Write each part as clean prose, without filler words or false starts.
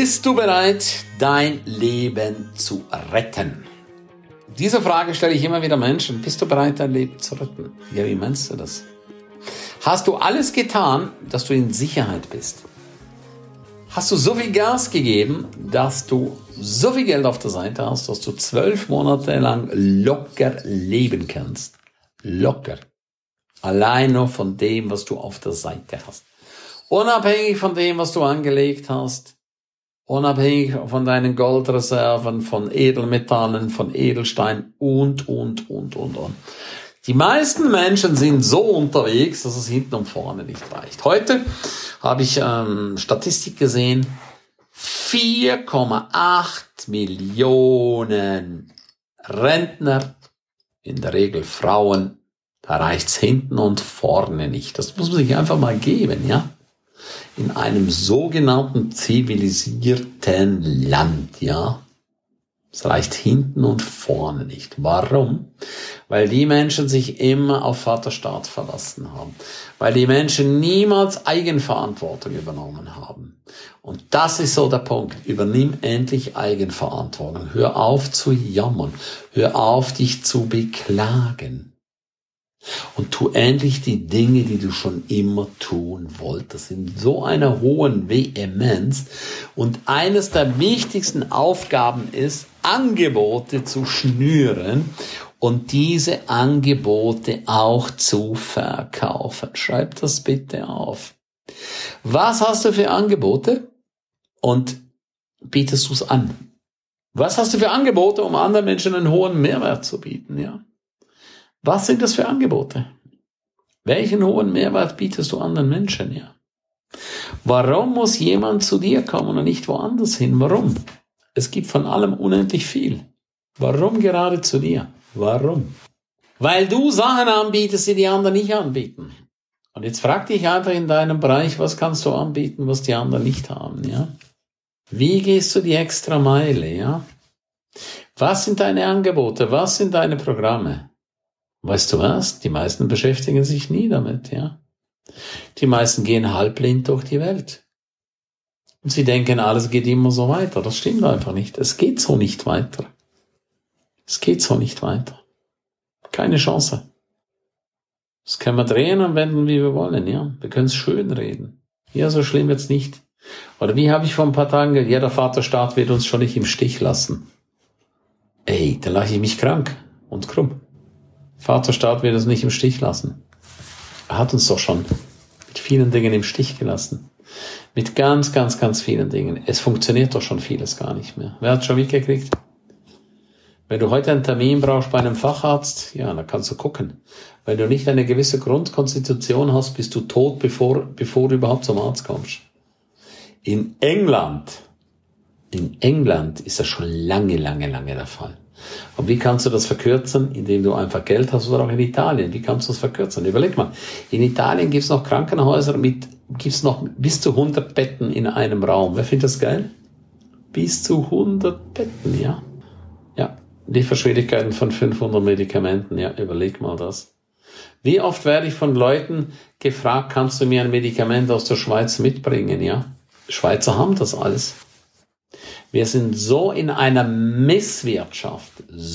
Bist du bereit, dein Leben zu retten? Diese Frage stelle ich immer wieder Menschen. Bist du bereit, dein Leben zu retten? Ja, wie meinst du das? Hast du alles getan, dass du in Sicherheit bist? Hast du so viel Gas gegeben, dass du so viel Geld auf der Seite hast, dass du 12 Monate lang locker leben kannst? Locker. Allein nur von dem, was du auf der Seite hast. Unabhängig von dem, was du angelegt hast. Unabhängig von deinen Goldreserven, von Edelmetallen, von Edelsteinen und. Die meisten Menschen sind so unterwegs, dass es hinten und vorne nicht reicht. Heute habe ich Statistik gesehen, 4,8 Millionen Rentner, in der Regel Frauen, da reicht's hinten und vorne nicht. Das muss man sich einfach mal geben, ja. In einem sogenannten zivilisierten Land, ja. Es reicht hinten und vorne nicht. Warum? Weil die Menschen sich immer auf Vaterstaat verlassen haben. Weil die Menschen niemals Eigenverantwortung übernommen haben. Und das ist so der Punkt. Übernimm endlich Eigenverantwortung. Hör auf zu jammern. Hör auf, dich zu beklagen. Und tu endlich die Dinge, die du schon immer tun wolltest, in so einer hohen Vehemenz. Und eines der wichtigsten Aufgaben ist, Angebote zu schnüren und diese Angebote auch zu verkaufen. Schreib das bitte auf. Was hast du für Angebote und bietest du es an? Was hast du für Angebote, um anderen Menschen einen hohen Mehrwert zu bieten, ja? Was sind das für Angebote? Welchen hohen Mehrwert bietest du anderen Menschen, ja? Warum muss jemand zu dir kommen und nicht woanders hin? Warum? Es gibt von allem unendlich viel. Warum gerade zu dir? Warum? Weil du Sachen anbietest, die die anderen nicht anbieten. Und jetzt frag dich einfach in deinem Bereich, was kannst du anbieten, was die anderen nicht haben, ja? Wie gehst du die extra Meile, ja? Was sind deine Angebote? Was sind deine Programme? Weißt du was? Die meisten beschäftigen sich nie damit, ja. Die meisten gehen halbblind durch die Welt. Und sie denken, alles geht immer so weiter. Das stimmt einfach nicht. Es geht so nicht weiter. Es geht so nicht weiter. Keine Chance. Das können wir drehen und wenden, wie wir wollen, ja. Wir können es schön reden. Ja, so schlimm wird's nicht. Oder wie habe ich vor ein paar Tagen gesagt, ja, der Vaterstaat wird uns schon nicht im Stich lassen. Ey, da lache ich mich krank und krumm. Vaterstaat wird uns nicht im Stich lassen. Er hat uns doch schon mit vielen Dingen im Stich gelassen. Mit ganz vielen Dingen. Es funktioniert doch schon vieles gar nicht mehr. Wer hat schon mitgekriegt? Wenn du heute einen Termin brauchst bei einem Facharzt, ja, dann kannst du gucken. Wenn du nicht eine gewisse Grundkonstitution hast, bist du tot, bevor du überhaupt zum Arzt kommst. In England ist das schon lange der Fall. Und wie kannst du das verkürzen? Indem du einfach Geld hast, oder auch in Italien. Wie kannst du das verkürzen? Überleg mal. In Italien gibt es noch Krankenhäuser gibt's noch bis zu 100 Betten in einem Raum. Wer findet das geil? Bis zu 100 Betten, ja. Ja. Lieferschwierigkeiten von 500 Medikamenten, ja. Überleg mal das. Wie oft werde ich von Leuten gefragt, kannst du mir ein Medikament aus der Schweiz mitbringen, ja? Schweizer haben das alles. Wir sind so in einer Misswirtschaft,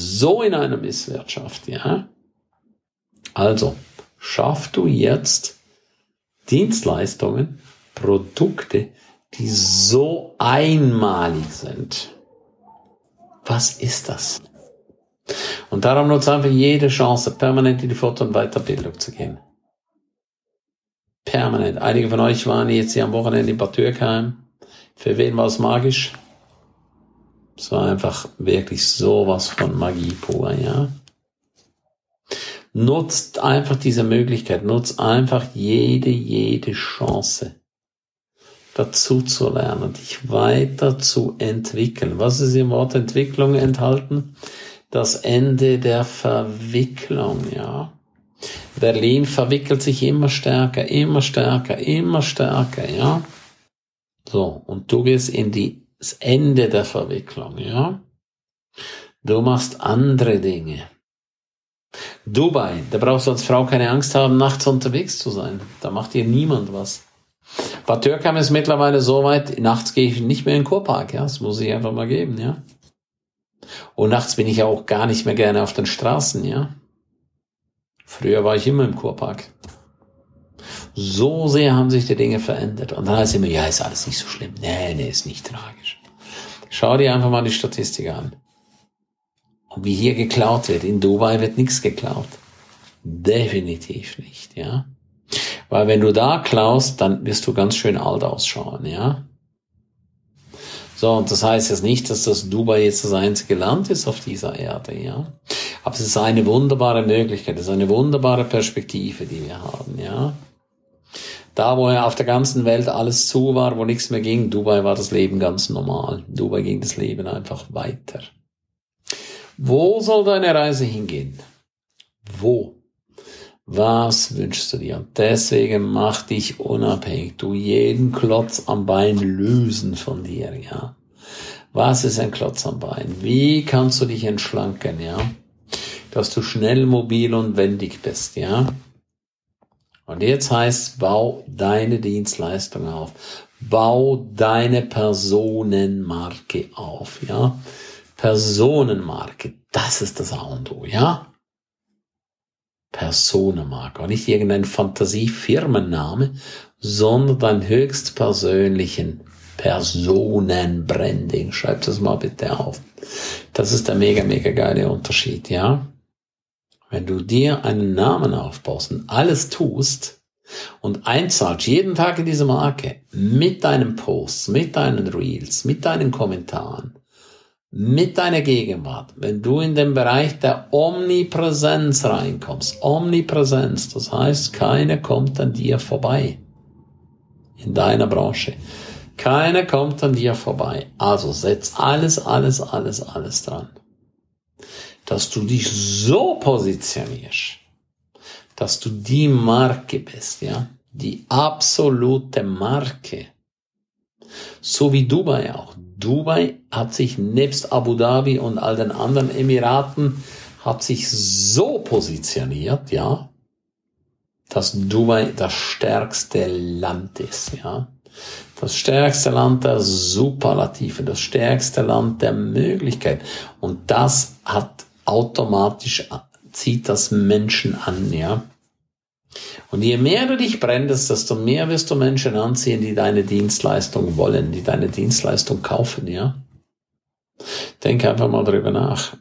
ja. Also, schaff du jetzt Dienstleistungen, Produkte, die so einmalig sind. Was ist das? Und darum nutze einfach jede Chance, permanent in die Fort- und Weiterbildung zu gehen. Permanent. Einige von euch waren jetzt hier am Wochenende in Bad Dürkheim. Für wen war es magisch? Es war einfach wirklich sowas von Magie pur, ja. Nutzt einfach diese Möglichkeit, nutzt einfach jede Chance, dazu zu lernen, dich weiter zu entwickeln. Was ist im Wort Entwicklung enthalten? Das Ende der Verwicklung, ja. Berlin verwickelt sich immer stärker, ja. So, und du gehst in das Ende der Verwicklung, ja. Du machst andere Dinge. Dubai, da brauchst du als Frau keine Angst haben, nachts unterwegs zu sein. Da macht dir niemand was. Bad Dürkheim ist mittlerweile so weit, nachts gehe ich nicht mehr in den Kurpark, ja, das muss ich einfach mal geben, ja. Und nachts bin ich auch gar nicht mehr gerne auf den Straßen, ja. Früher war ich immer im Kurpark. So sehr haben sich die Dinge verändert. Und dann heißt es immer, ja, ist alles nicht so schlimm. Nee, ist nicht tragisch. Schau dir einfach mal die Statistik an. Und wie hier geklaut wird. In Dubai wird nichts geklaut. Definitiv nicht, ja. Weil wenn du da klaust, dann wirst du ganz schön alt ausschauen, ja. So, und das heißt jetzt nicht, dass das Dubai jetzt das einzige Land ist auf dieser Erde, ja. Aber es ist eine wunderbare Möglichkeit, es ist eine wunderbare Perspektive, die wir haben, ja. Da, wo ja auf der ganzen Welt alles zu war, wo nichts mehr ging, Dubai war das Leben ganz normal. Dubai ging das Leben einfach weiter. Wo soll deine Reise hingehen? Wo? Was wünschst du dir? Und deswegen mach dich unabhängig. Du jeden Klotz am Bein lösen von dir, ja. Was ist ein Klotz am Bein? Wie kannst du dich entschlanken, ja? Dass du schnell, mobil und wendig bist, ja? Und jetzt heißt, bau deine Dienstleistung auf. Bau deine Personenmarke auf, ja? Personenmarke, das ist das A und O, ja? Personenmarke, und nicht irgendein Fantasiefirmenname, sondern deinen höchstpersönlichen Personenbranding. Schreib das mal bitte auf. Das ist der mega, mega geile Unterschied, ja? Wenn du dir einen Namen aufbaust und alles tust und einzahlst jeden Tag in diese Marke mit deinen Posts, mit deinen Reels, mit deinen Kommentaren, mit deiner Gegenwart, wenn du in den Bereich der Omnipräsenz reinkommst, Omnipräsenz, das heißt, keiner kommt an dir vorbei in deiner Branche. Keiner kommt an dir vorbei. Also setz alles dran, dass du dich so positionierst, dass du die Marke bist, ja, die absolute Marke. So wie Dubai auch. Dubai hat sich nebst Abu Dhabi und all den anderen Emiraten hat sich so positioniert, ja, dass Dubai das stärkste Land ist, ja. Das stärkste Land der Superlative, das stärkste Land der Möglichkeit. Und das hat automatisch, zieht das Menschen an, ja. Und je mehr du dich brandest, desto mehr wirst du Menschen anziehen, die deine Dienstleistung wollen, die deine Dienstleistung kaufen, ja. Denk einfach mal drüber nach.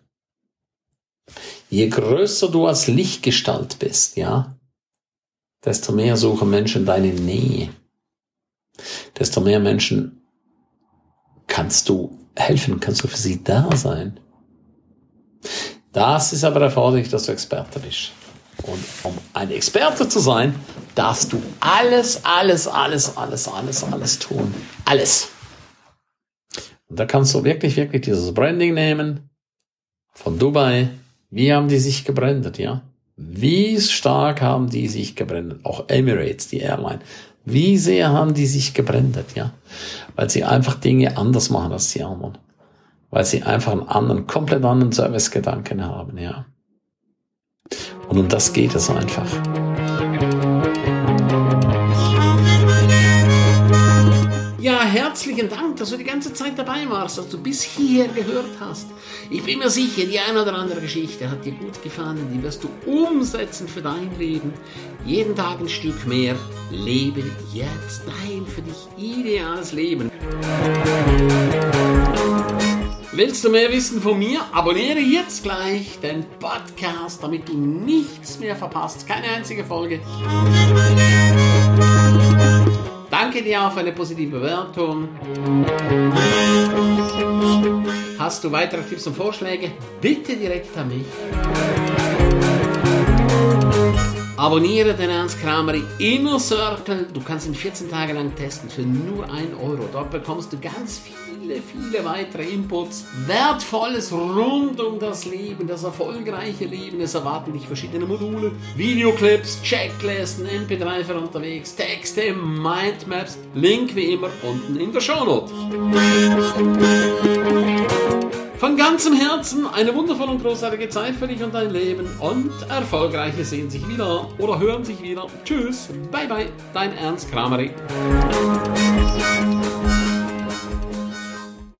Je größer du als Lichtgestalt bist, ja, desto mehr suchen Menschen deine Nähe. Desto mehr Menschen kannst du helfen, kannst du für sie da sein. Das ist aber erforderlich, dass du Experte bist. Und um ein Experte zu sein, darfst du alles tun. Alles. Und da kannst du wirklich dieses Branding nehmen von Dubai. Wie haben die sich gebrandet, ja? Wie stark haben die sich gebrandet? Auch Emirates, die Airline. Wie sehr haben die sich gebrandet, ja? Weil sie einfach Dinge anders machen als die anderen. Weil sie einfach einen komplett anderen Servicegedanken haben, ja. Und um das geht es einfach. Ja, herzlichen Dank, dass du die ganze Zeit dabei warst, dass du bis hierher gehört hast. Ich bin mir sicher, die eine oder andere Geschichte hat dir gut gefallen, die wirst du umsetzen für dein Leben. Jeden Tag ein Stück mehr. Lebe jetzt dein für dich ideales Leben. Willst du mehr wissen von mir? Abonniere jetzt gleich den Podcast, damit du nichts mehr verpasst. Keine einzige Folge. Danke dir auch für eine positive Bewertung. Hast du weitere Tipps und Vorschläge? Bitte direkt an mich. Abonniere den Ernst Kramer Inner Circle. Du kannst ihn 14 Tage lang testen für nur 1 Euro. Dort bekommst du ganz viele weitere Inputs. Wertvolles rund um das Leben, das erfolgreiche Leben. Es erwarten dich verschiedene Module, Videoclips, Checklisten, MP3 für unterwegs, Texte, Mindmaps. Link wie immer unten in der Shownote. Von ganzem Herzen eine wundervolle und großartige Zeit für dich und dein Leben und Erfolgreiche sehen sich wieder oder hören sich wieder. Tschüss, bye bye, dein Ernst Kramery.